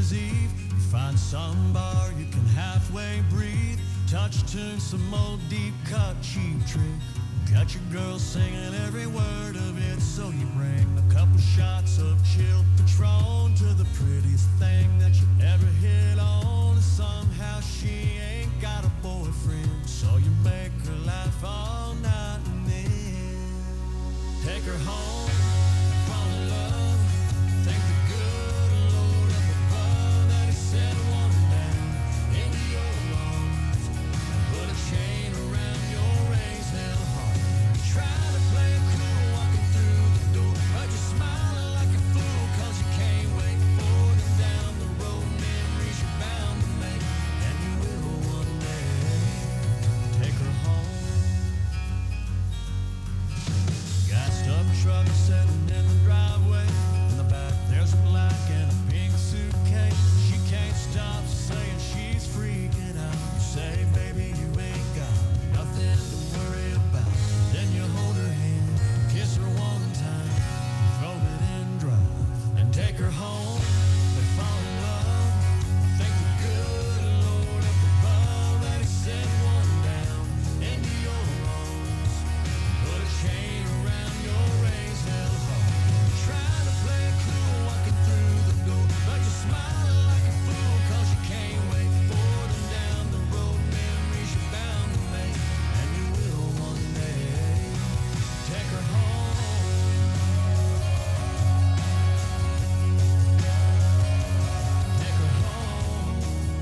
Year's Eve. You find some bar you can halfway breathe. Touch tune, some old deep cut cheap trick. Got your girl singing every word of it, so you bring a couple shots of chilled Patron to the prettiest thing that you ever hit on. And somehow she ain't got a boyfriend, so you make her laugh all night and then take her home, fall in love, thank the good Lord up above that he sent one down into your arms, put a chain around your raised hell heart. Try to play it cool walking through the door, but you're smiling like a fool cause you can't wait for them down the road. Memories you're bound to make, and you will one day. Take her home. Gassed up truck sitting in the driveway. In the back there's a black and a pink suitcase. She can't stop saying she's freaking out. You say, baby, you ain't got nothing to worry about. Then you hold her hand, kiss her one time, throw it in drive, and take her home. They fall in love, thank the good Lord up above that he sent one down into your arms, put a chain around your raised hell heart. Trying to play it cool walking through the door, but you're smiling like a fool cause you can't wait for them down the road. Memories you're bound to make, and you will one day. Take her home. Take her home.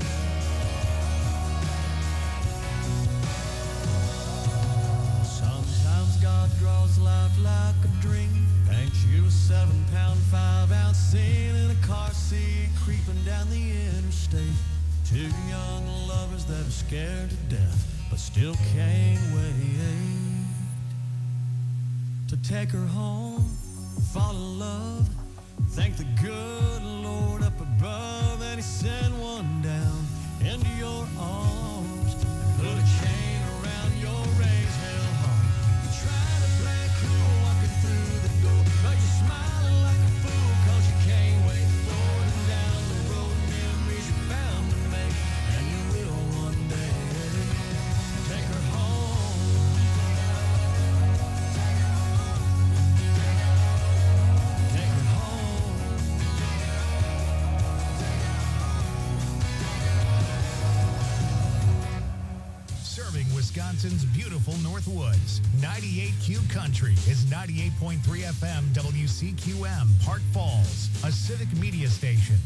Sometimes God draws life like a dream. Paints you a 7-pound, 5-ounce scene in a car seat creeping down the interstate. Two young lovers that are scared to death, but still can't wait to take her home, fall in love, thank the good Lord up above that he sent one down into your arms, put a chain around your raised hell heart. You try to play it cool walking through the door, but you're smiling like a fool cause you can't wait for them down the road. Memories you're bound to make, and you will one day. Take her home. Take her home. Serving Wisconsin's beautiful North Woods. 98Q Country is 98.3 FM WCQM, Park Falls, a civic media station.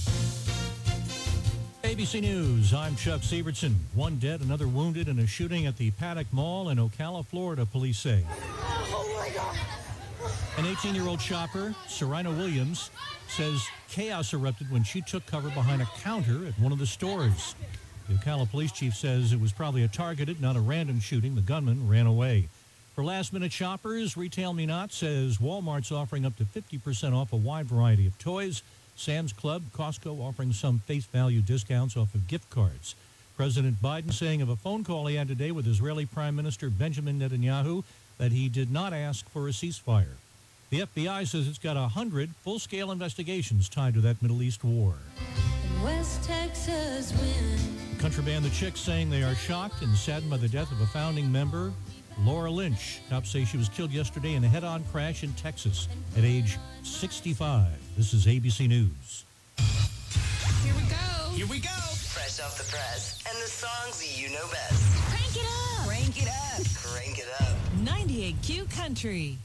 ABC News, I'm Chuck Sievertson. One dead, another wounded in a shooting at the Paddock Mall in Ocala, Florida, police say. Oh my God. An 18-year-old shopper, Serena Williams, says chaos erupted when she took cover behind a counter at one of the stores. The Ocala police chief says it was probably a targeted, not a random shooting. The gunman ran away. For last-minute shoppers, Retail Me Not says Walmart's offering up to 50% off a wide variety of toys. Sam's Club, Costco offering some face value discounts off of gift cards. President Biden saying of a phone call he had today with Israeli Prime Minister Benjamin Netanyahu that he did not ask for a ceasefire. The FBI says it's got 100 full-scale investigations tied to that Middle East war. West Texas wind. Country band The Chicks saying they are shocked and saddened by the death of a founding member, Laura Lynch. Cops say she was killed yesterday in a head-on crash in Texas at age 65. This is ABC News. Here we go. Here we go. Fresh off the press and the songs you know best. Crank it up. Crank it up. Crank it up. 98Q Country.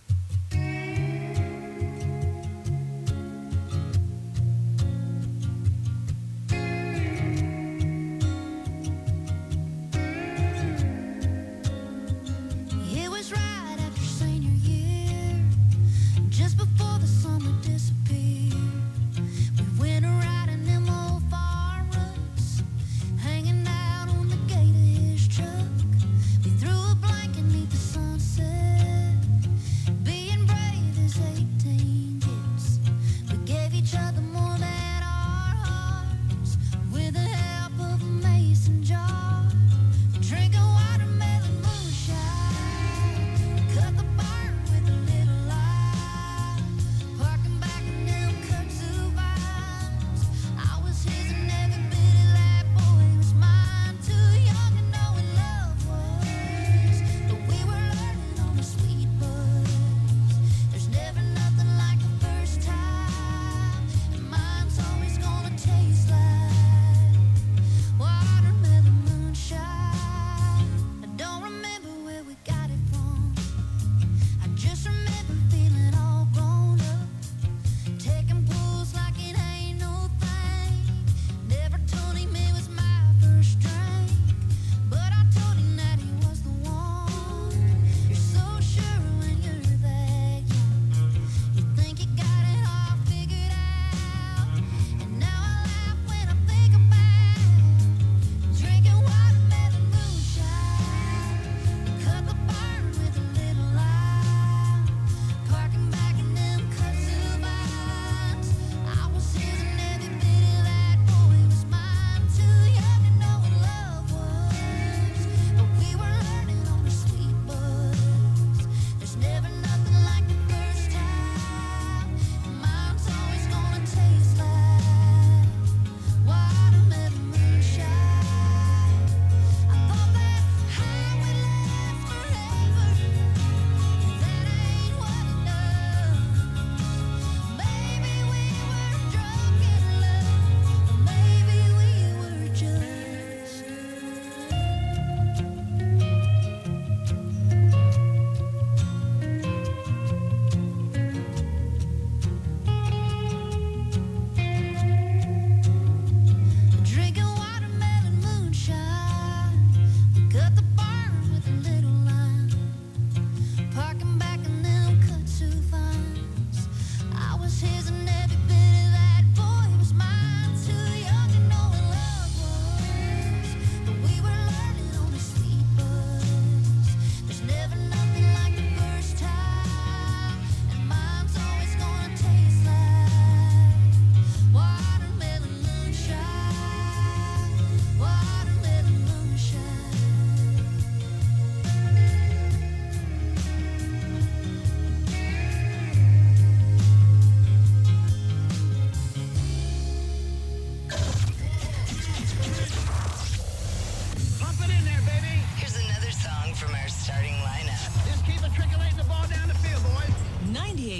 It was right after senior year, just before the summer disappeared. We went riding them old farm ruts, hanging out on the gate of his truck. We threw a blanket 'neath the sunset,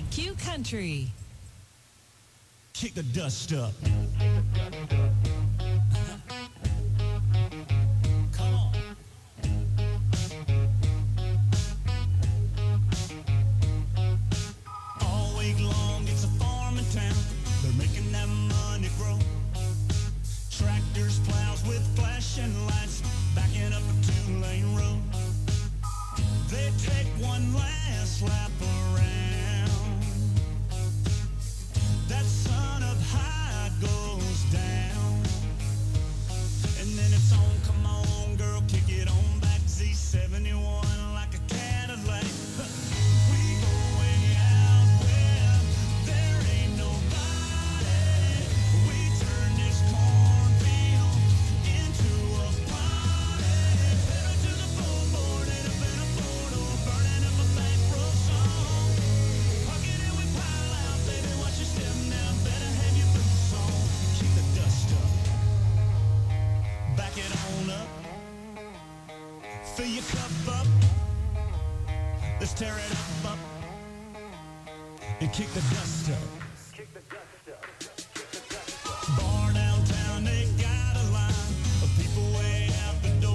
98Q Country. Kick the dust up. Come on. All week long, it's a farming town. They're making that money grow. Tractors, plows with flashing lights, backing up a two-lane road. They take one last lap around. That sun up high goes down. And then it's on, come on, girl, kick it on back. Z71 like a Cadillac. We go way out where there ain't nobody. We turn this cornfield into a party. Pedal to the floorboard and up in a four-door, burning up a back row song. Parking and we pile out, baby, watch your step now. Better have your boots on. Keep the dust up. Back it on up. Fill your cup up. Let's tear it up. And kick the dust up. Bar downtown, they got a line of people way out the door.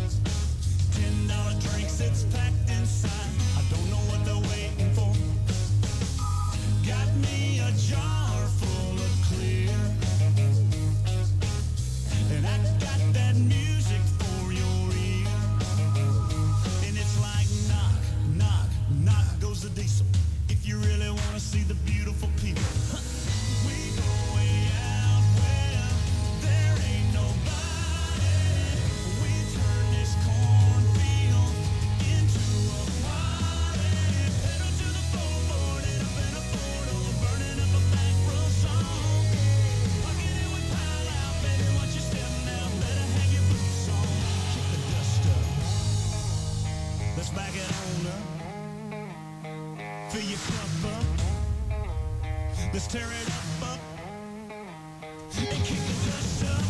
$10 drinks, it's packed inside. I don't know what they're waiting for. Got me a jar full of clear. And I got that music for your ear. And it's like knock, knock, knock goes the diesel. If you really want to see the beautiful people. We go way out where there ain't nobody. We turn this cornfield into a party. Pedal to the floorboard and up in a four-door, burning up a back row song. Parking and we pile out, baby, watch your step now. Better have your boots on. Kick the dust up. Let's back it on up. Fill your cup up. Let's tear it up. And kick the dust up.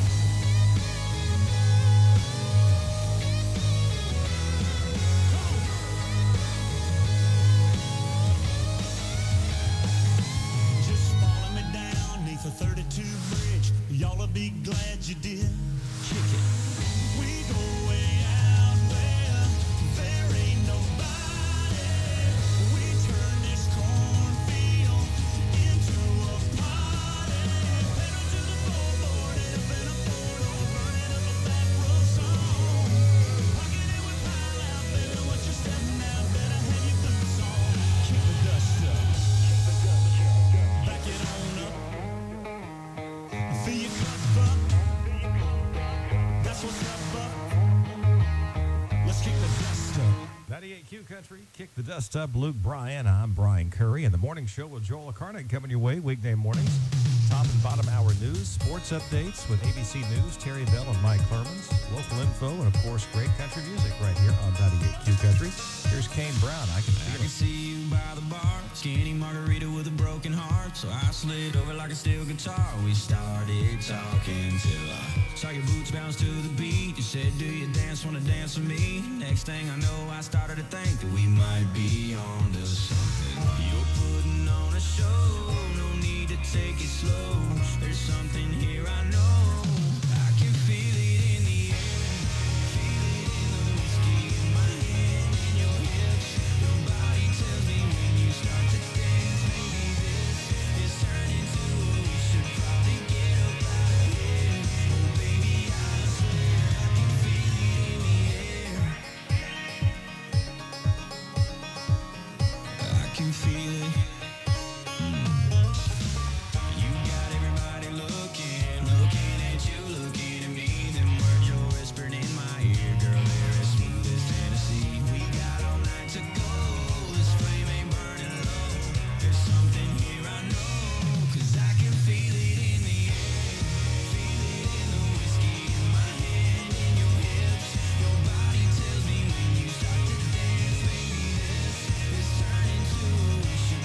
Just follow me down neath the 32 bridge. Y'all'll be glad you did. Kick it. We go way out where there ain't nobody. We turn this cornfield into a party. Pedal to the floorboard and up in a four-door, burning up a back row song. Parking and we pile out, baby, watch your step now. Better have your boots on. Kick the dust up. Back it on up. Fill your cup up. That's what's up. Let's kick the dust up. 98Q Country, Kick the Dust Up. Luke Bryan, I'm Brian Curry. And the morning show with Joel Carnick coming your way weekday mornings. Top and bottom hour news, sports updates with ABC News, Terry Bell and Mike Clemens. Local info, and of course, great country music right here on 98Q Country. Here's Kane Brown. I can I feel can it. see you by the bar, skinny margarita with a broken heart. So I slid over like a steel guitar. We started talking till I saw your boots bounce to the beat. You said, do you dance, wanna dance with me? Next thing I know, I started to think that we might be on to something. You're putting on a show, no need to take it slow. There's something here I know. I can feel it in the air, feel it in the whiskey in my hand, in your hips. Your body tells me when you start to dance, maybe this is turning to what we should probably get up out of here. Oh baby, I swear I can feel it in the air. I can feel it. You got everybody looking at you, looking at me. Them words you're whispering in my ear, girl, they're as smooth as Tennessee. We got all night to go, this flame ain't burning low. There's something here I know, 'cause I can feel it in the air, feel it in the whiskey in my hand, in your hips. Your body tells me when you start to dance, maybe this is turning to what we should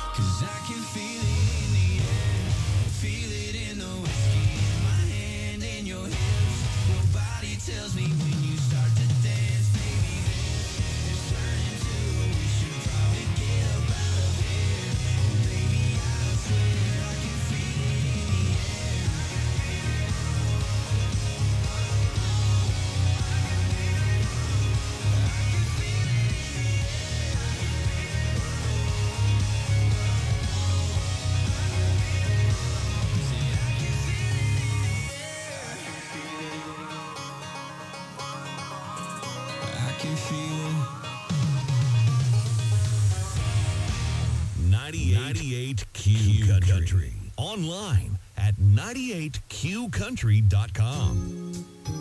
'Cause I can feel it in the air, feel it in the whiskey, in my hand, in your hips. Your body tells me when you start to dance, baby, this is turning to, we should probably get up out of here. Oh, baby, I swear I can feel it in the air. I can feel it. 98 Q Country. Online at 98QCountry.com.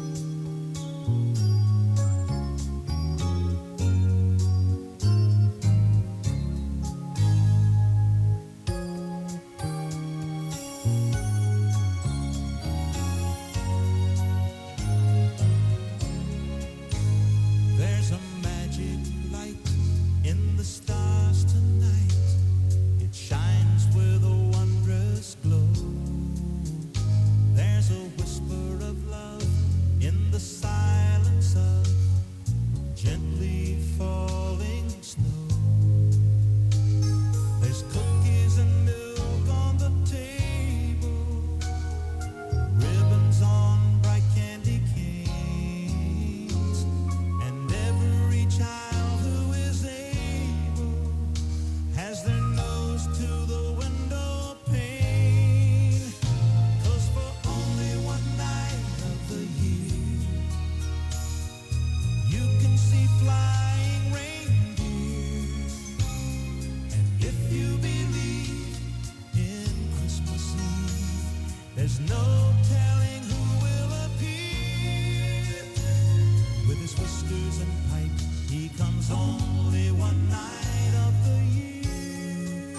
There's a magic light in the stars tonight. It shines with a wondrous glow. There's a whisper of love in the silence of gently falling snow. There's cookies and milk on the table, ribbons on bright candy canes, and every child who is able has their nose to the window pane. 'Cause for only one night of the year, you can see flying reindeer. And if you believe in Christmas Eve, there's no telling who will appear. With his whiskers and pipe, he comes only one night of the year.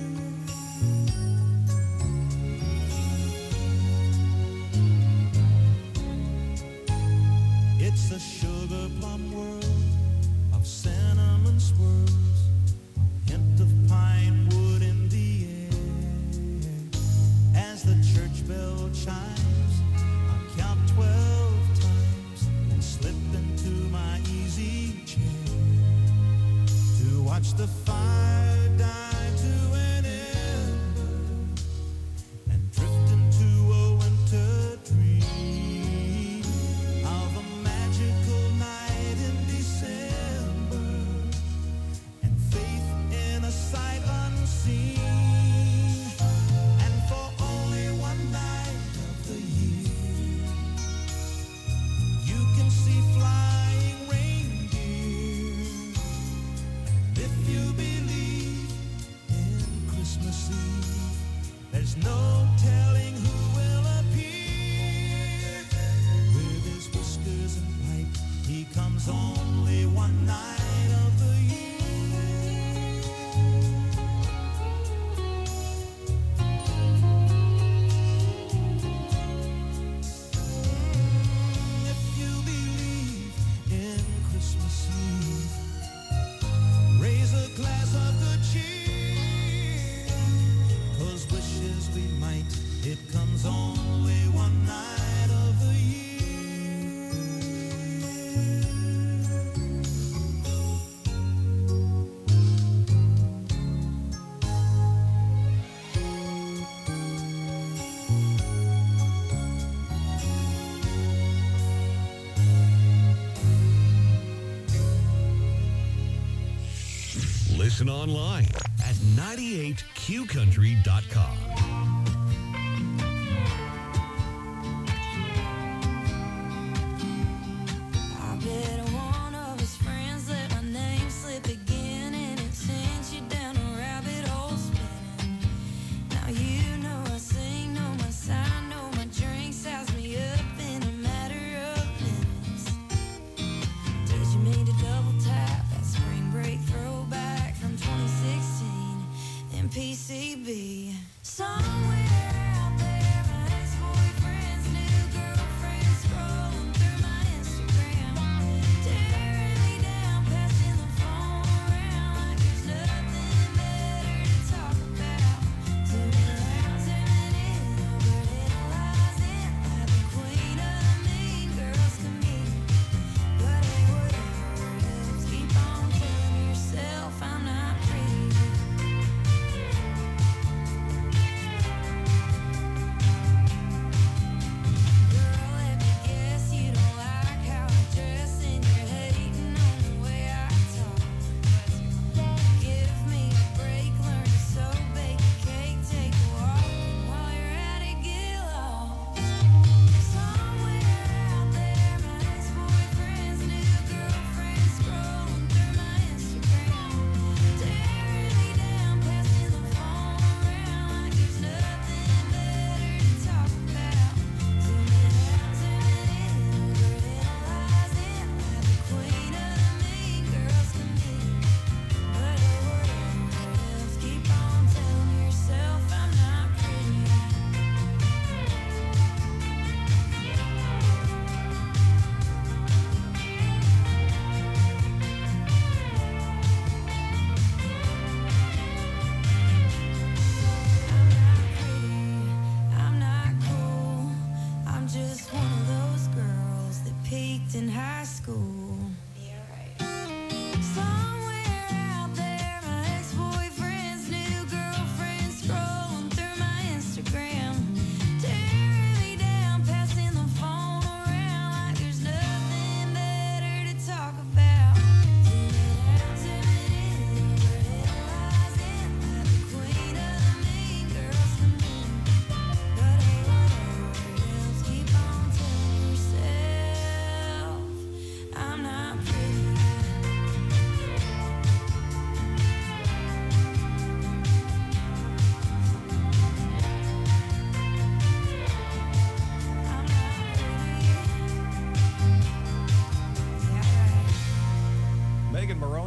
It's a sugar plum world of cinnamon swirls, a hint of pine wood in the air. As the church bell chimes, I count 12 times and slip into my easy chair to watch the fire die to an ember and drift into a winter dream of a magical night in December and faith in a sight unseen. And for only one night of the year, you can see flying reindeer. And if you believe in Christmas Eve, there's no telling who will appear. With his whiskers and pipe, he comes only one night of the year. If you believe in Christmas Eve, raise a glass of good cheer. 'Cause wishes we might, it comes only one night of the year. Listen online at 98QCountry.com. I bet one of his friends let my name slip again, and it sends you down a rabbit hole spinning. Now you know I sing, know my sign, know my drink, size me up in a matter of minutes. Did you mean to double tap that spring break throwback from 2016 in PCB? Somewhere out there, my ex-boyfriend's new girlfriend scrolling through my Instagram, tearing me down, passing the phone around like there's nothing better to talk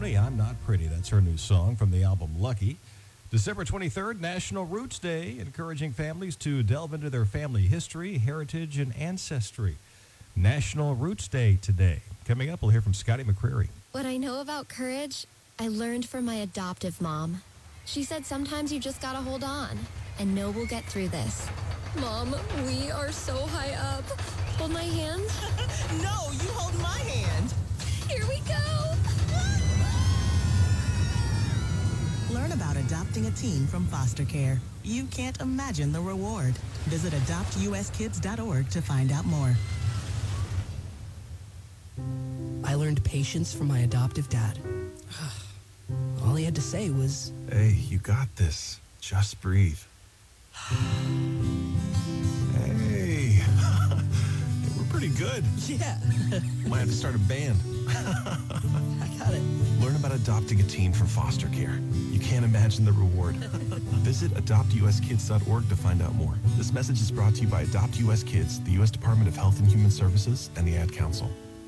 Stoney, I'm Not Pretty. That's her new song from the album Lucky. December 23rd, National Roots Day, encouraging families to delve into their family history, heritage, and ancestry. National Roots Day today. Coming up, we'll hear from Scotty McCreery. What I know about courage, I learned from my adoptive mom. She said sometimes you just gotta hold on and know we'll get through this. Mom, we are so high up. Hold my hand. No, you hold my hand. Here we go. Learn about adopting a teen from foster care. You can't imagine the reward. Visit adoptuskids.org to find out more. I learned patience from my adoptive dad. All he had to say was, "Hey, you got this. Just breathe." Hey, we're pretty good. yeah, Might have to start a band. I got it. Learn about adopting a teen from foster care. You can't imagine the reward. Visit adoptuskids.org to find out more. This message is brought to you by Adopt US Kids, the U.S. Department of Health and Human Services, and the Ad Council.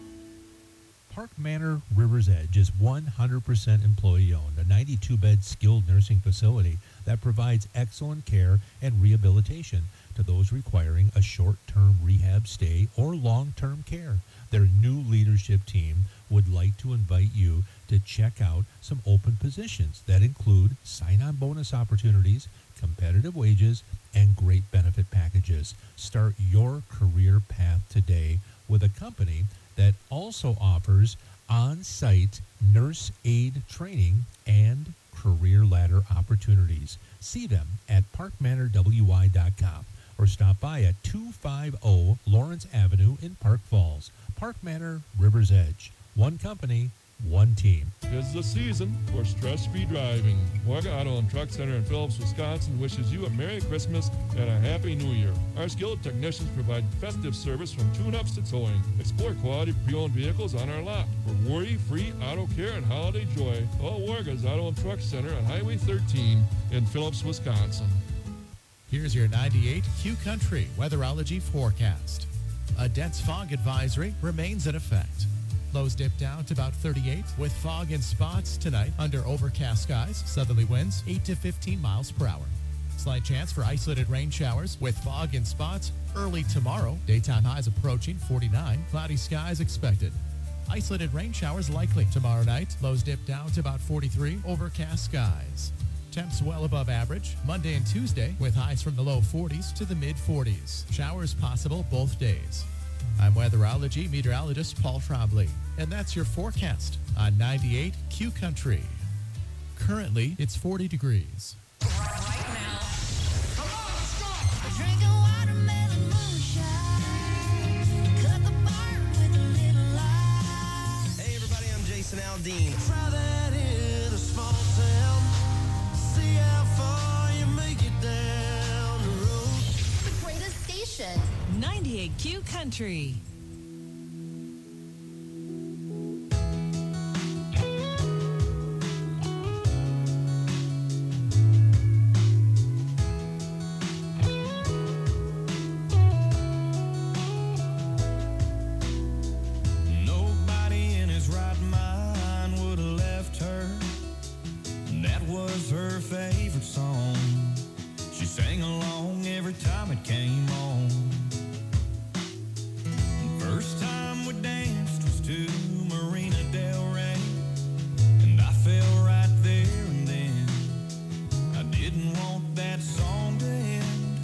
Park Manor River's Edge is 100% employee-owned, a 92-bed skilled nursing facility that provides excellent care and rehabilitation to those requiring a short-term rehab stay or long-term care. Their new leadership team would like to invite you to check out some open positions that include sign-on bonus opportunities, competitive wages, and great benefit packages. Start your career path today with a company that also offers on-site nurse aid training and career ladder opportunities. See them at parkmanorwy.com or stop by at 250 Lawrence Avenue in Park Falls. Park Manor River's Edge. One company, one team. It's the season for stress-free driving. Warga Auto and Truck Center in Phillips, Wisconsin wishes you a Merry Christmas and a Happy New Year. Our skilled technicians provide festive service from tune-ups to towing. Explore quality pre-owned vehicles on our lot. For worry-free auto care and holiday joy, call Warga's Auto and Truck Center on Highway 13 in Phillips, Wisconsin. Here's your 98 Q Country weatherology forecast. A dense fog advisory remains in effect. Lows dip down to about 38 with fog in spots tonight under overcast skies. Southerly winds 8 to 15 miles per hour. Slight chance for isolated rain showers with fog in spots early tomorrow. Daytime highs approaching 49. Cloudy skies expected. Isolated rain showers likely tomorrow night. Lows dip down to about 43. Overcast skies. Temps well above average Monday and Tuesday with highs from the low 40s to the mid 40s. Showers possible both days. I'm weatherology meteorologist Paul Trombley, and that's your forecast on 98 Q Country. Currently, it's 40 degrees. Drinking watermelon moonshine. Cut the bar with a little light. Hey everybody, I'm Jason Aldean. Try that in a small town. See how far you make it down the road. The greatest station. 98 Q Country. Nobody in his right mind would have left her. That was her favorite song. She sang along every time it came on. First time we danced was to Marina Del Rey, and I fell right there and then. I didn't want that song to end.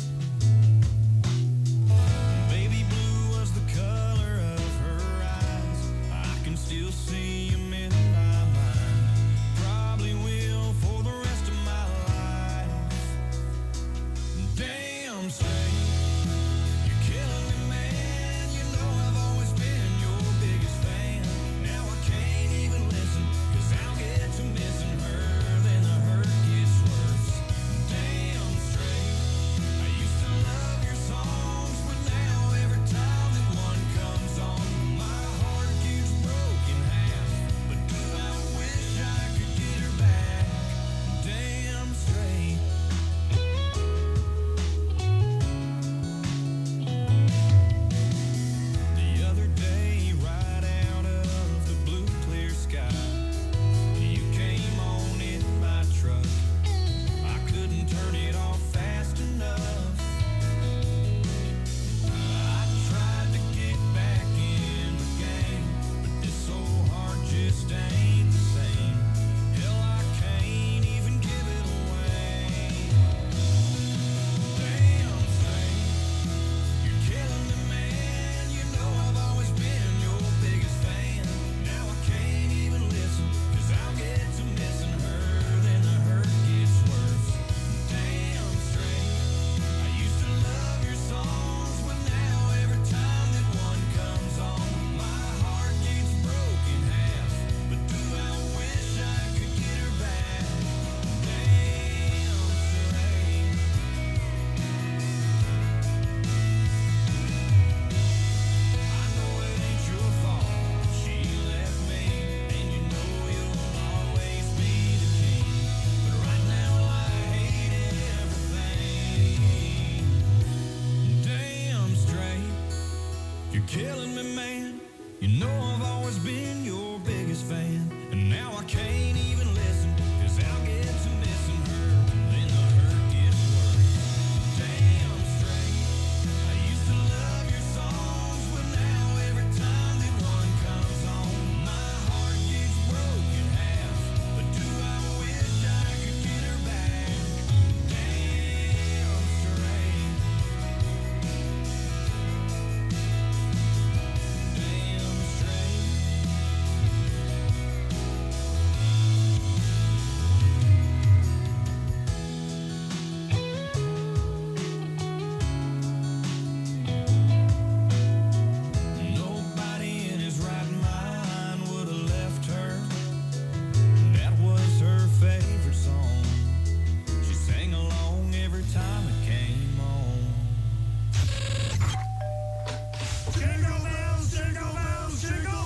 Baby blue was the color of her eyes. I can still see them in my mind. Probably will for the rest of my life. Damn straight. You're killing me, man. You know I've always been your biggest fan. You're killing me, man. You know I've always been your biggest fan. And now I can't even listen, 'cause I'll get to missing her. Then the hurt gets worse. Damn straight. I used to love your songs, but now every time that one comes on, my heart gets broken half. But do I wish I could get her back? Damn straight. Damn straight. Nobody in his right mind would have left her. That was her favorite song. She sang along every time it came on. Jingle bells, jingle bells, jingle.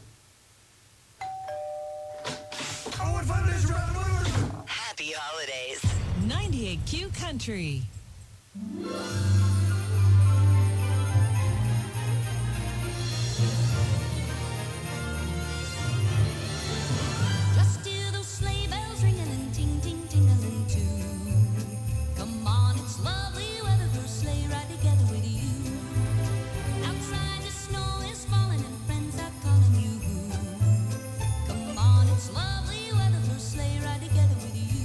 Oh, what fun it is to ride a motorcycle. Happy holidays. 98Q Country. Just hear those sleigh bells ringing and ting, ting, tingling too. Come on, it's lovely weather for a sleigh ride together with you. Outside the snow is falling and friends are calling you. Come on, it's lovely weather for a sleigh ride together with you.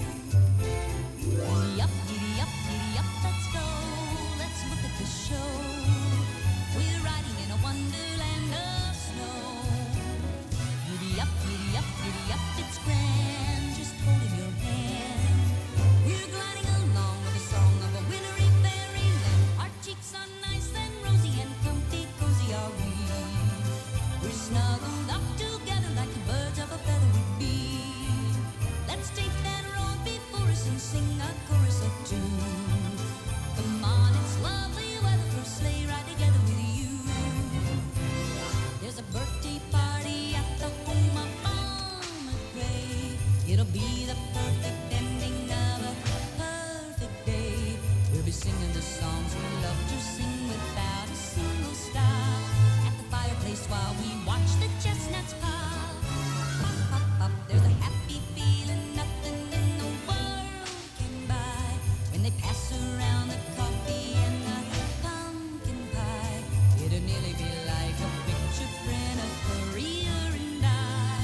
Giddy up, let's go. Let's look at the show. We're riding in a wonderland of snow. Giddy up, it's grand, just holding your hand. We're gliding along with the song of a wintry fairyland. Our cheeks are nice and rosy and comfy, cozy are we. We're snuggled up together like the birds of a feather would be. Let's take that road before us and sing a chorus or two. Come on, it's lovely weather for a sleigh ride together with you. There's a birthday party at the home of Farmer Gray. It'll be the perfect ending of a perfect day. We'll be singing the songs we love to sing without a single stop. At the fireplace while we watch the chestnuts pop. Pop, pop, pop. There's a happy feeling nothing in the world can buy. When they pass around the coffee and the pumpkin pie, it'll nearly be like a picture print of Korea and I.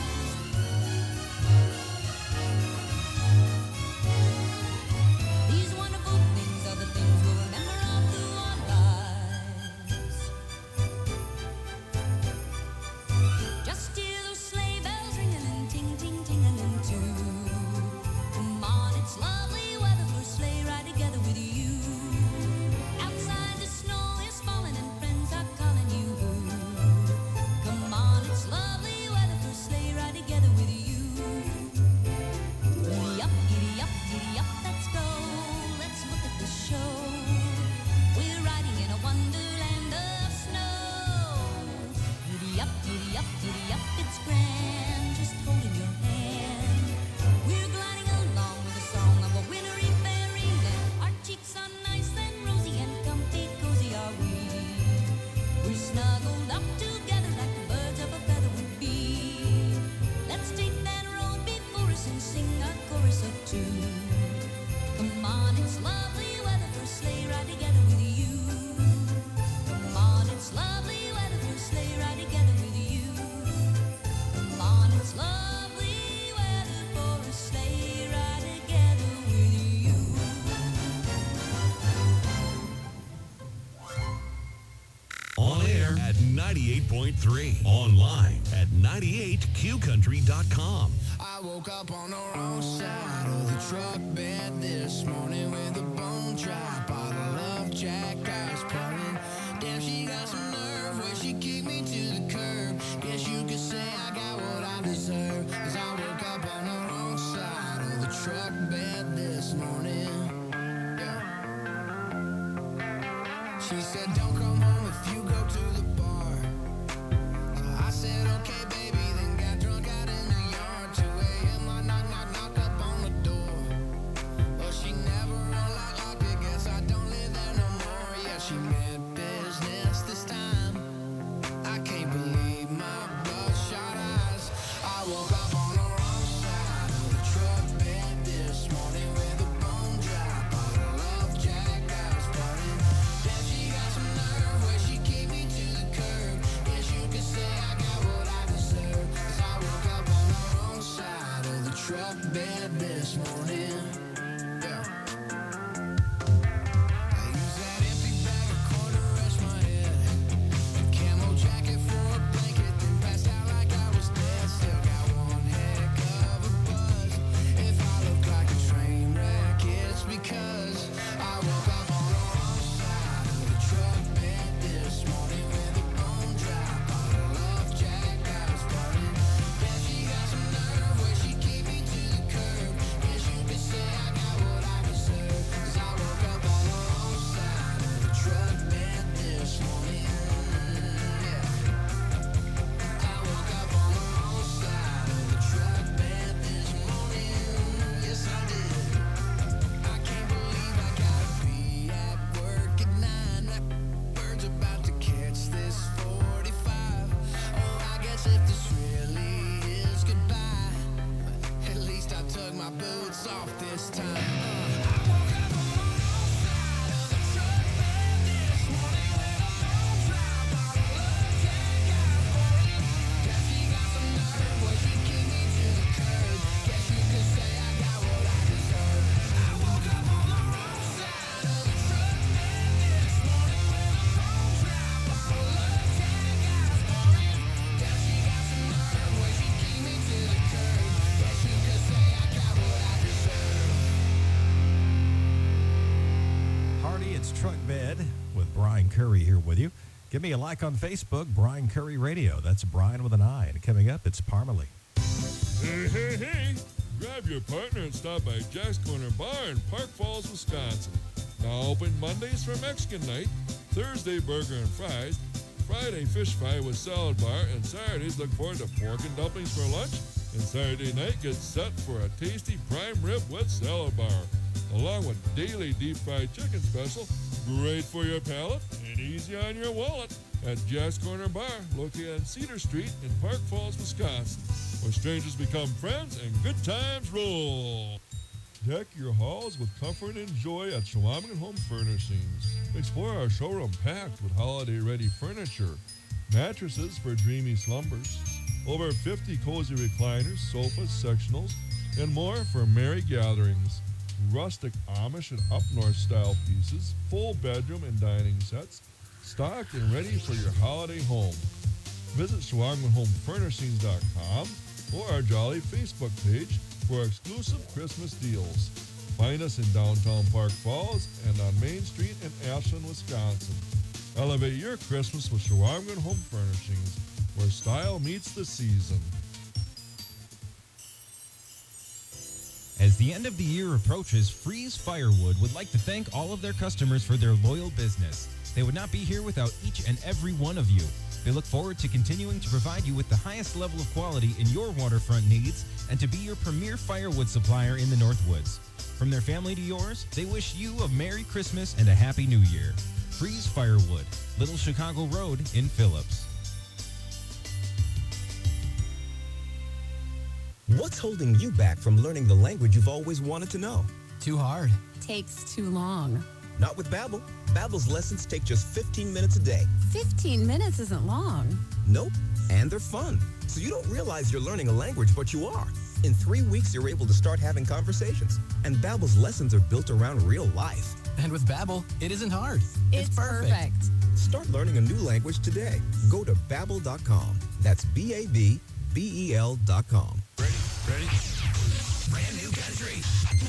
These wonderful things are the things we'll remember all through our lives. Just hear those sleigh bells ringing and ting, ting, tingling too. Come on, it's lovely weather for a sleigh ride together with you. Outside the snow is falling and friends are calling you. Come on, it's lovely weather for a sleigh ride together with you. Giddy up, let's go. Let's look at the show. We're riding in a wonderland of snow. Giddy up, it's grand, just holding your hand. We're gliding along with the song of a wintry fairyland. Our cheeks are nice and rosy and comfy, cozy are we. We're snuggled up together like the birds of a feather would be. Let's take that road before us and sing a chorus or two. Come on, it's lovely weather for a sleigh ride together with you. Come on, it's lovely weather for a sleigh ride together with you. Come on, it's lovely weather for a sleigh ride together with you. On air at 98.3. Online at 98qcountry.com. I woke up on the wrong side of the truck bed this morning with a bone dry bottle of Jack Ice pouring. Damn, she got some nerve where she kicked me to the curb. Guess you could say I got what I deserve, 'cause I woke up on the wrong side of the truck bed this morning. Yeah. She said, don't come home if you go to the bar. So I said, okay, baby, then got drunk out in the yard. 2 a.m. I knock up on the door. Well, she never unlocked it, guess I don't live there no more. Yeah, she meant business this time. It's Truck Bed with Brian Curry here with you. Give me a like on Facebook, Brian Curry Radio. That's Brian with an I. And coming up, it's Parmalee. Hey. Grab your partner and stop by Jack's Corner Bar in Park Falls, Wisconsin. Now open Mondays for Mexican night, Thursday burger and fries, Friday fish fry with salad bar, and Saturdays look forward to pork and dumplings for lunch. And Saturday night gets set for a tasty prime rib with salad bar, along with daily deep fried chicken special, great for your palate and easy on your wallet, at Jack's Corner Bar, located on Cedar Street in Park Falls, Wisconsin, where strangers become friends and good times roll. Deck your halls with comfort and joy at Chequamegon Home Furnishings. Explore our showroom packed with holiday-ready furniture, mattresses for dreamy slumbers, over 50 cozy recliners, sofas, sectionals, and more for merry gatherings. Rustic Amish and up-north style pieces, full bedroom and dining sets, stocked and ready for your holiday home. Visit ChequamegonHomeFurnishings.com or our Jolly Facebook page for exclusive Christmas deals. Find us in downtown Park Falls and on Main Street in Ashland, Wisconsin. Elevate your Christmas with Chequamegon Home Furnishings, where style meets the season. As the end of the year approaches, Freeze Firewood would like to thank all of their customers for their loyal business. They would not be here without each and every one of you. They look forward to continuing to provide you with the highest level of quality in your waterfront needs and to be your premier firewood supplier in the Northwoods. From their family to yours, they wish you a Merry Christmas and a Happy New Year. Freeze Firewood, Little Chicago Road in Phillips. What's holding you back from learning the language you've always wanted to know? Too hard. Takes too long. Not with Babbel. Babbel's lessons take just 15 minutes a day. 15 minutes isn't long. Nope. And they're fun. So you don't realize you're learning a language, but you are. In 3 weeks, you're able to start having conversations. And Babbel's lessons are built around real life. And with Babbel, it isn't hard. It's perfect. Start learning a new language today. Go to Babbel.com. That's Babbel.com. Ready? Brand new country.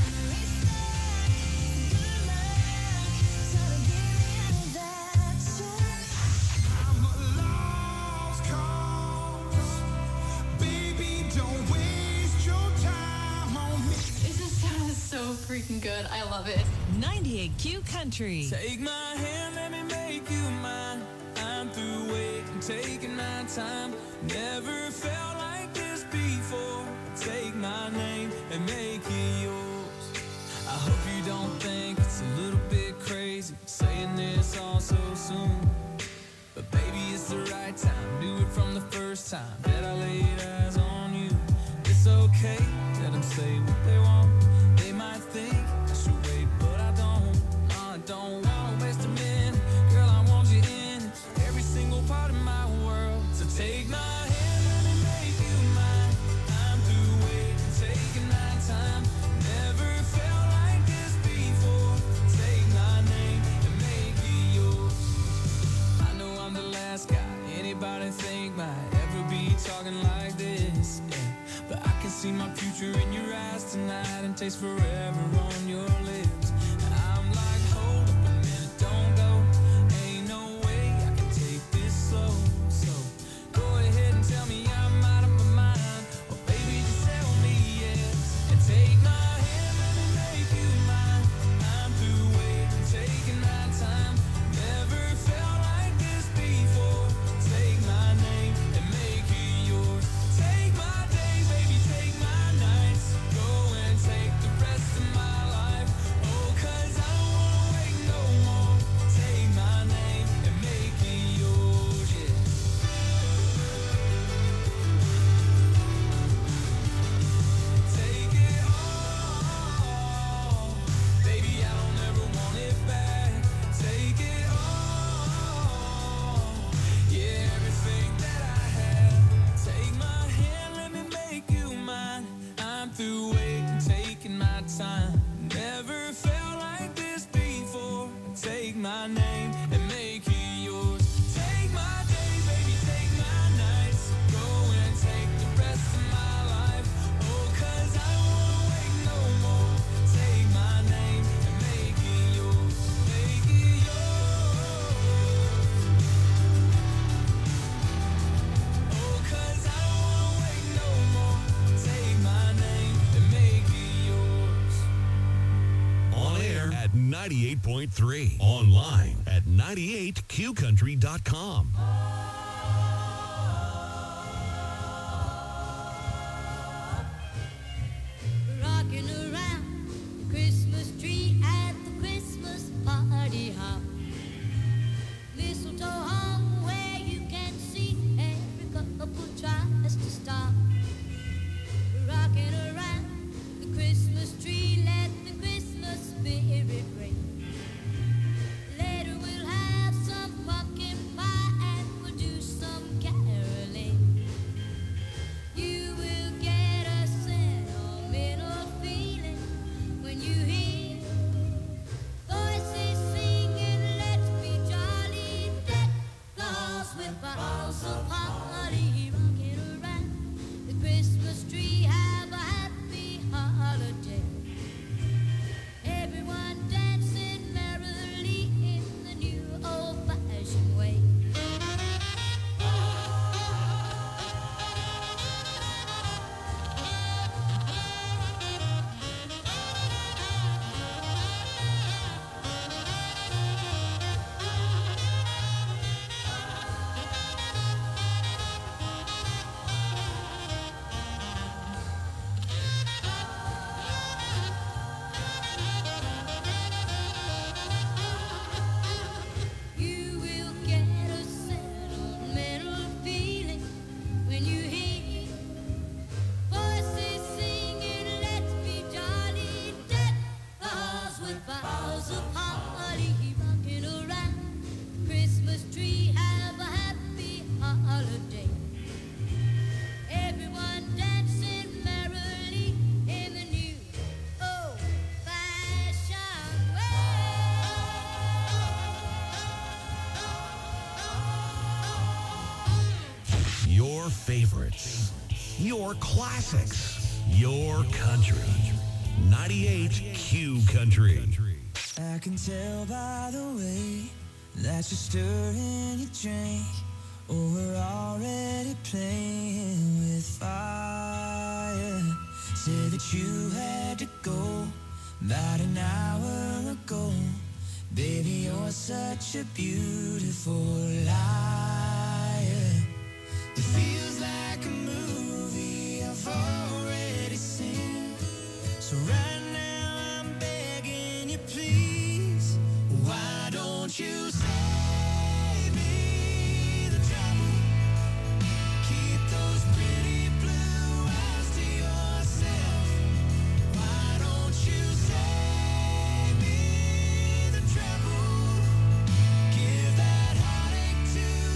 So freaking good. I love it. 98Q Country. Take my hand, let me make you mine. I'm through waiting, taking my time. Never felt like this before. Take my name and make it yours. I hope you don't think it's a little bit crazy saying this all so soon. But baby, it's the right time. Knew it from the first time that I laid eyes on you. It's okay, let them say what they want. They might think I should wait, but I don't. I don't want to waste a minute. Girl, I want you in every single part of my world. So take my hand, let me make you mine. I'm through waiting, taking my time. Never felt like this before. Take my name and make it yours. I know I'm the last guy anybody think might ever be talking like this. Yeah. But I can see my future in your eyes tonight and taste forever on your lips. I'm like, hold up a minute, don't go. Ain't no way I can take this slow. So go ahead and tell me I'm out of my mind. Or baby, just tell me yes. And take my hand, let me make you mine. I'm through waiting, taking my time. Never felt like this before. Take my name and make it yours. Take my days, baby, take my nights. Go and take the rest of my life. Oh, at 98.3. Online at 98QCountry.com. Rocking around the Christmas tree at the Christmas party hop. Mistletoe hung where you can see every couple tries to stop. Rocking around the Christmas tree, let the Christmas spirit ring. Later we'll have some pumpkin pie and we'll do some caroling. You will get a sentimental feeling when you hear voices singing, let's be jolly, deck the halls with boughs of holly. Rocking around the Christmas tree, have a happy holiday. Everyone dancing merrily in the new old-fashioned way. You will get a sentimental feeling when you hear voices singing, let's be jolly, deck the halls with boughs of holly. Rocking around the Christmas tree, have a happy holiday. Everyone dancing merrily in the new old-fashioned Your favorites, your classics, your country. 98Q Country. I can tell by the way that you're stirring your drink. Oh, we're already playing with fire. Said that you had to go about an hour ago. Baby, you're such a beautiful liar. It feels like a movie I've already seen. So right now I'm begging you, please, why don't you save me the trouble? Keep those pretty blue eyes to yourself. Why don't you save me the trouble? Give that heartache to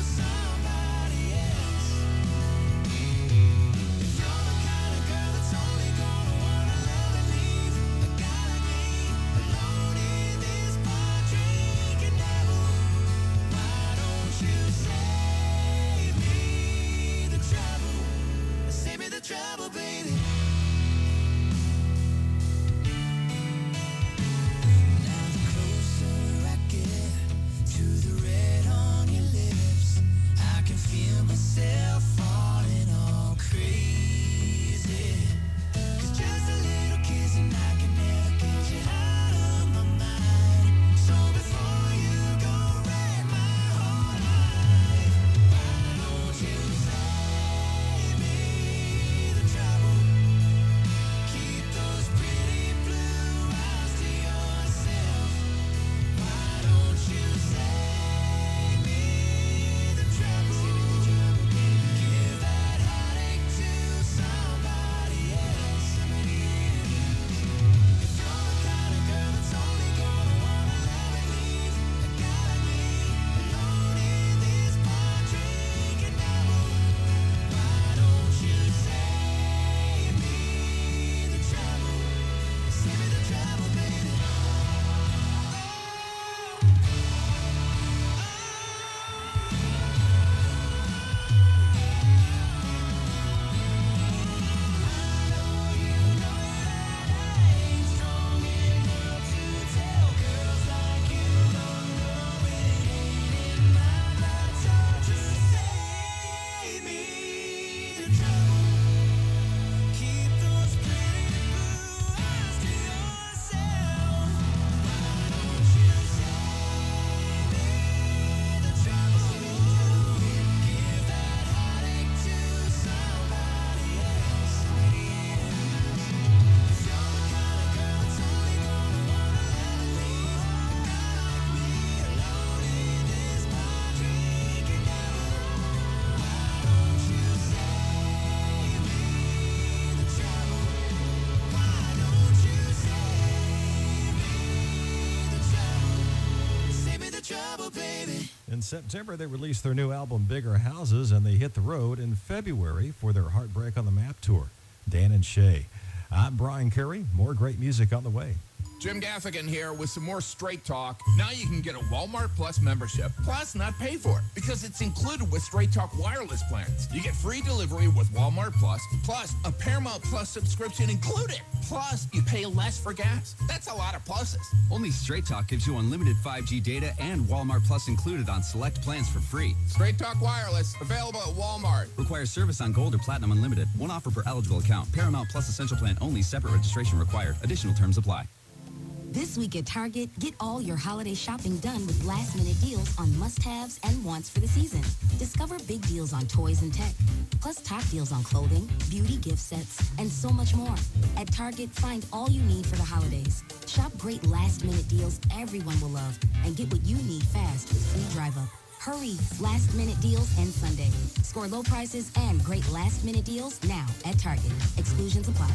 In September, they released their new album, Bigger Houses, and they hit the road in February for their Heartbreak on the Map tour. Dan and Shay. I'm Brian Curry. More great music on the way. Jim Gaffigan here with some more Straight Talk. Now you can get a Walmart Plus membership, plus not pay for it, because it's included with Straight Talk wireless plans. You get free delivery with Walmart plus a Paramount Plus subscription included. Plus, you pay less for gas. That's a lot of pluses. Only Straight Talk gives you unlimited 5G data and Walmart Plus included on select plans for free. Straight Talk Wireless, available at Walmart. Requires service on Gold or Platinum Unlimited. One offer per eligible account. Paramount Plus Essential Plan only. Separate registration required. Additional terms apply. This week at Target, get all your holiday shopping done with last-minute deals on must-haves and wants for the season. Discover big deals on toys and tech, plus top deals on clothing, beauty gift sets, and so much more. At Target, find all you need for the holidays. Shop great last-minute deals everyone will love, and get what you need fast with free drive-up. Hurry! Last-minute deals end Sunday. Score low prices and great last-minute deals now at Target. Exclusions apply.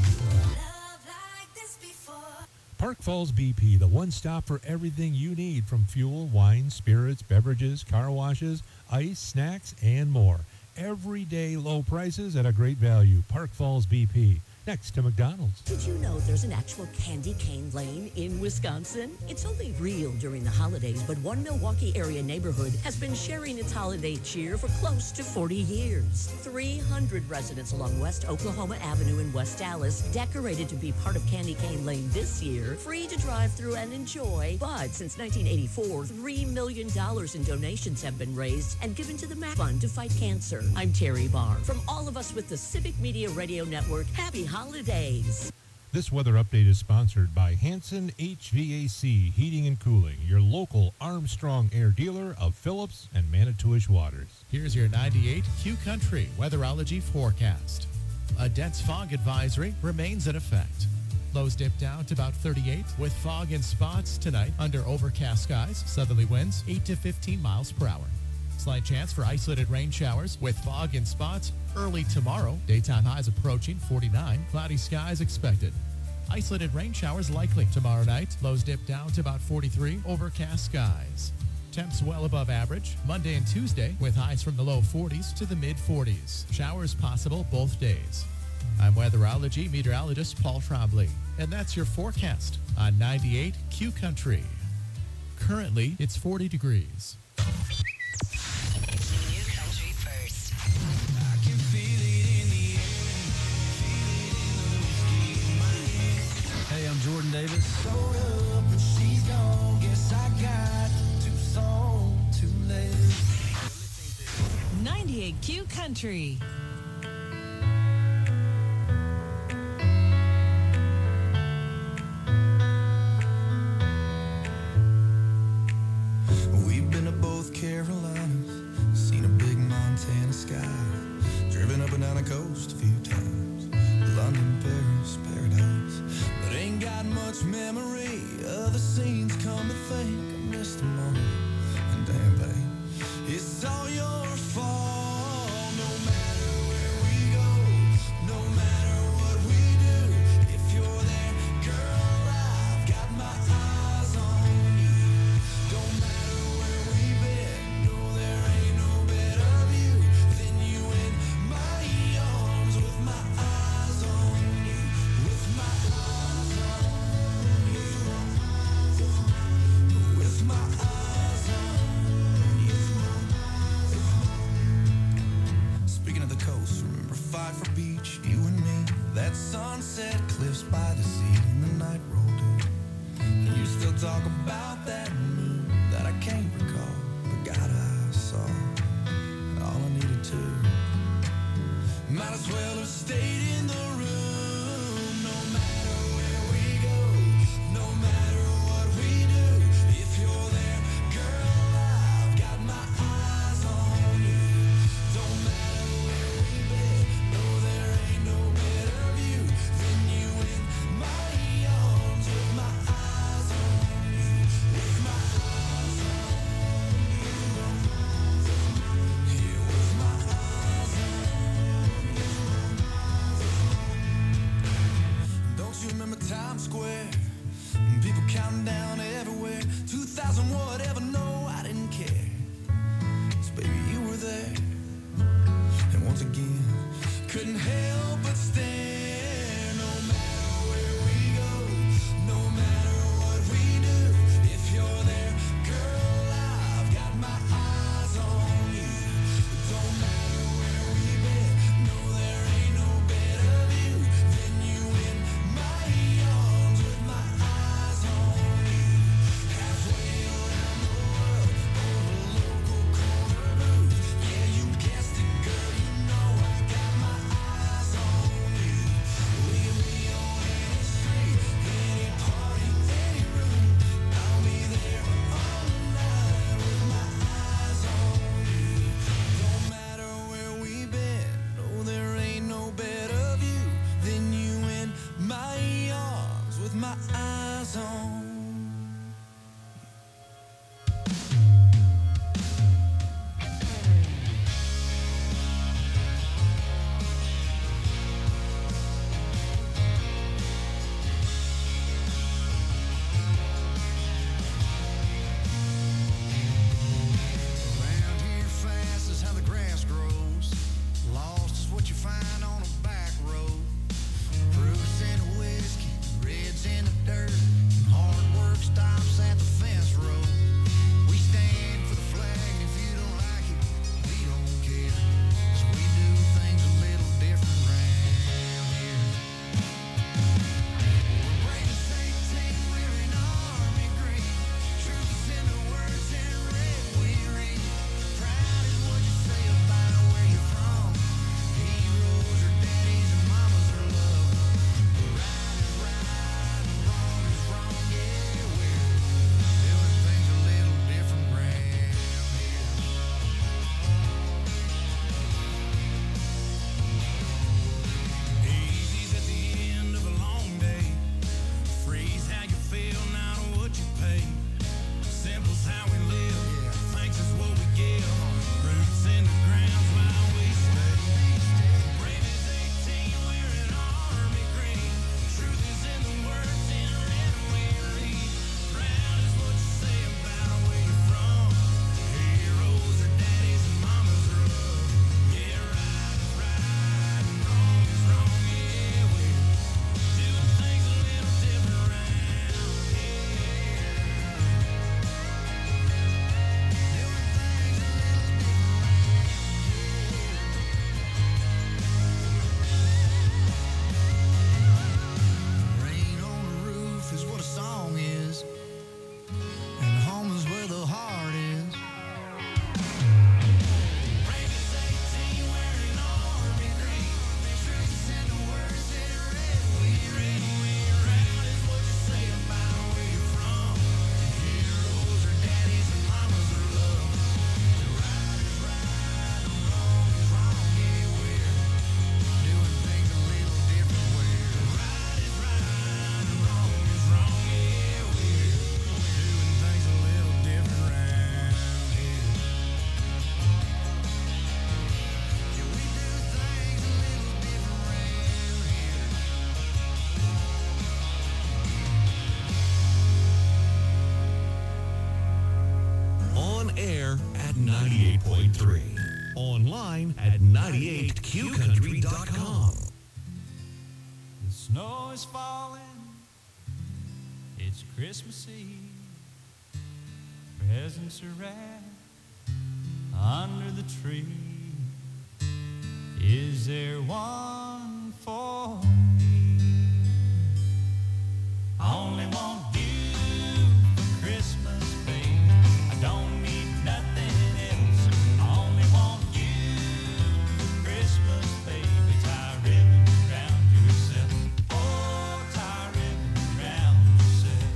Park Falls BP, the one stop for everything you need from fuel, wine, spirits, beverages, car washes, ice, snacks, and more. Everyday low prices at a great value. Park Falls BP, next to McDonald's. Did you know there's an actual candy cane lane in Wisconsin? It's only real during the holidays, but one Milwaukee area neighborhood has been sharing its holiday cheer for close to 40 years. 300 residents along West Oklahoma Avenue in West Dallas decorated to be part of Candy Cane Lane this year. Free to drive through and enjoy. But since 1984, $3 million in donations have been raised and given to the MAC Fund to fight cancer. I'm Terry Barr. From all of us with the Civic Media Radio Network, happy holidays. This weather update is sponsored by Hanson HVAC Heating and Cooling, your local Armstrong Air dealer of Phillips and Manitowish Waters. Here's your 98 Q Country weatherology forecast. A dense fog advisory remains in effect. Lows dip down to about 38 with fog in spots tonight under overcast skies. Southerly winds 8 to 15 miles per hour. Slight chance for isolated rain showers with fog in spots early tomorrow. Daytime highs approaching 49. Cloudy skies expected. Isolated rain showers likely tomorrow night. Lows dip down to about 43. Overcast skies. Temps well above average Monday and Tuesday with highs from the low 40s to the mid 40s. Showers possible both days. I'm weatherology meteorologist Paul Trombley, and that's your forecast on 98 Q Country. Currently, it's 40 degrees. Hey, I'm Jordan Davis. 98 Q Country. We've been to both Carolinas, seen a big Montana sky, driven up and down the coast a few times, London, Paris, paradise, but ain't got much memory of the scenes. Come to think, I missed them all, and damn, babe, it's all your fault. No matter where we go, no matter what we do, if you're there, girl, I've got my eyes on you. Don't matter where we've been, no, there ain't no better view than you in my arms, with my eyes on you, with my eyes on you, with my eyes on you. Speaking of the coast, remember Pfeiffer Beach, you and me, that sunset cliffs by the sea, and the night rolled in, and you still talk about that moon that I can't recall, the God I saw, all I needed to, might as well have stayed in the room. No matter where we go, no matter what we do, if you're there, girl, I've got my eyes on you. Don't matter where we've been, no, there ain't no better view than you in my arms, with my eyes on you, air at 98.3. Online at 98qcountry.com. The snow is falling. It's Christmas Eve. Presents are wrapped under the tree. Is there one for me? I only want you for Christmas, babe. I don't need nothing else. I only want you for Christmas, baby. Tie a ribbon around yourself. Oh, tie a ribbon around yourself.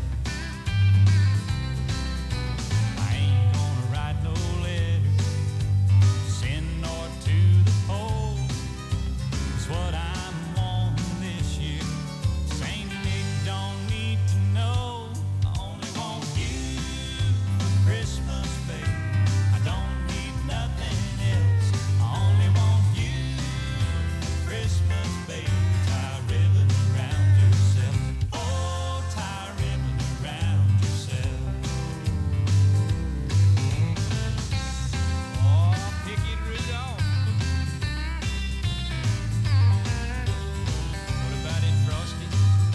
I ain't gonna write no letter, send nor to the pole. It's what I'm wanting this year. Saint Nick don't need to know. I only want you for Christmas, babe. I don't need nothing else. I only want you for Christmas, babe. Tie a ribbon around yourself. Oh, tie a ribbon around yourself. Oh, pick it, Rudolph. What about it, Frosty?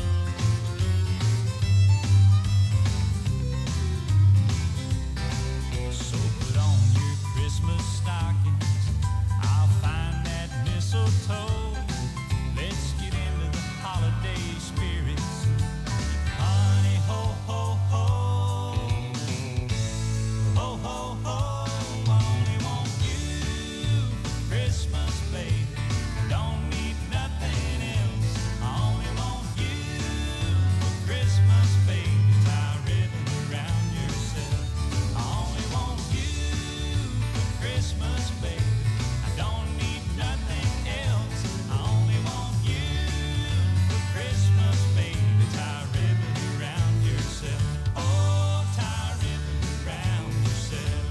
So put on your Christmas stockings. I'll find that mistletoe. Let's get into the holiday spirits. Honey, ho, ho, ho. Ho, ho, ho. I only want you for Christmas, baby. Don't need nothing else. I only want you for Christmas, baby. Tie a ribbon around yourself. I only want you for Christmas, baby. I don't need nothing else. I only want you for Christmas, baby. Tie a ribbon around yourself. Oh, tie a ribbon around yourself.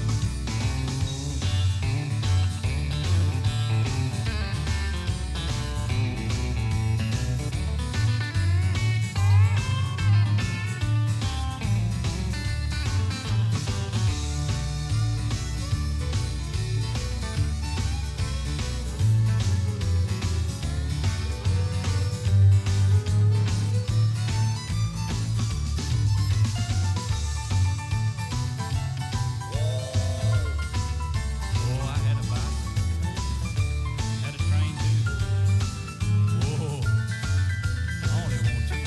Oh, I had a bike. Had a train too. Whoa. I only want you.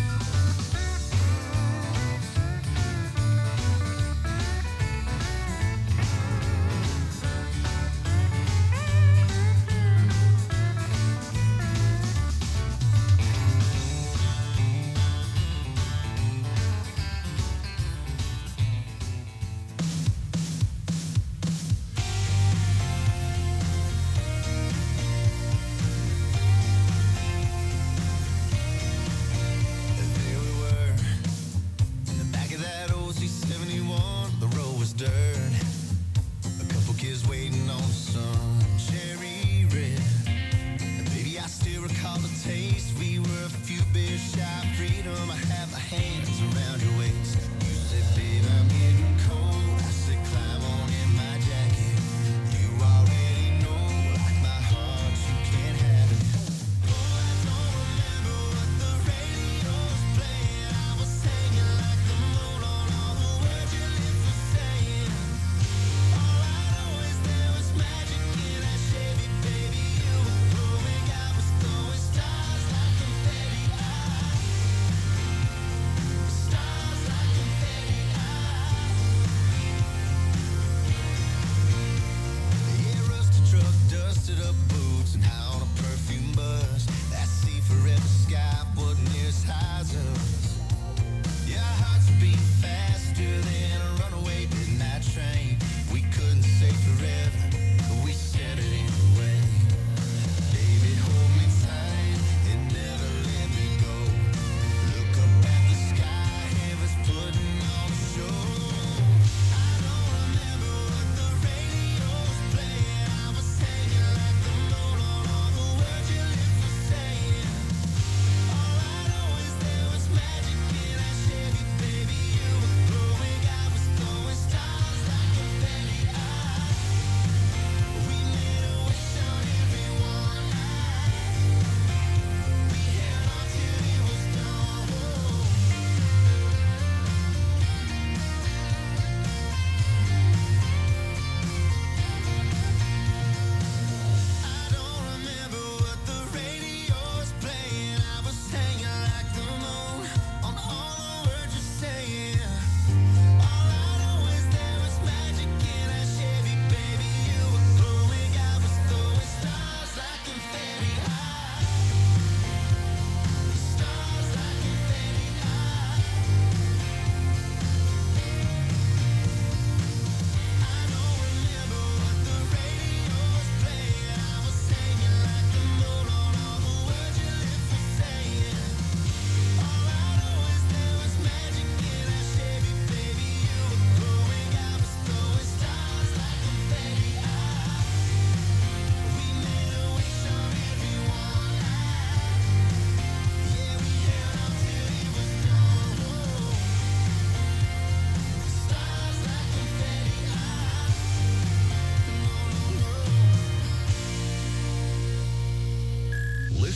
There we were, in the back of that old C-71. The road was dirt, a couple kids waiting on the sun, cherry red. And baby, I still recall the taste. We were a few beers shy of freedom. I had my hands around your waist. You said, babe, I'm getting cold. I said, climb on in my jacket. You already know, like my heart, you can't have it. Oh, I don't remember what the radio was playing. I was singing like the moon on all the words you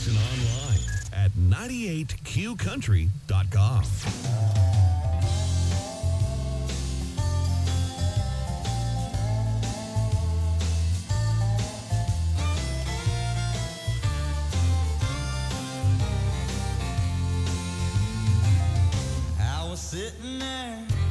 Listen online at 98qcountry.com. I was sitting there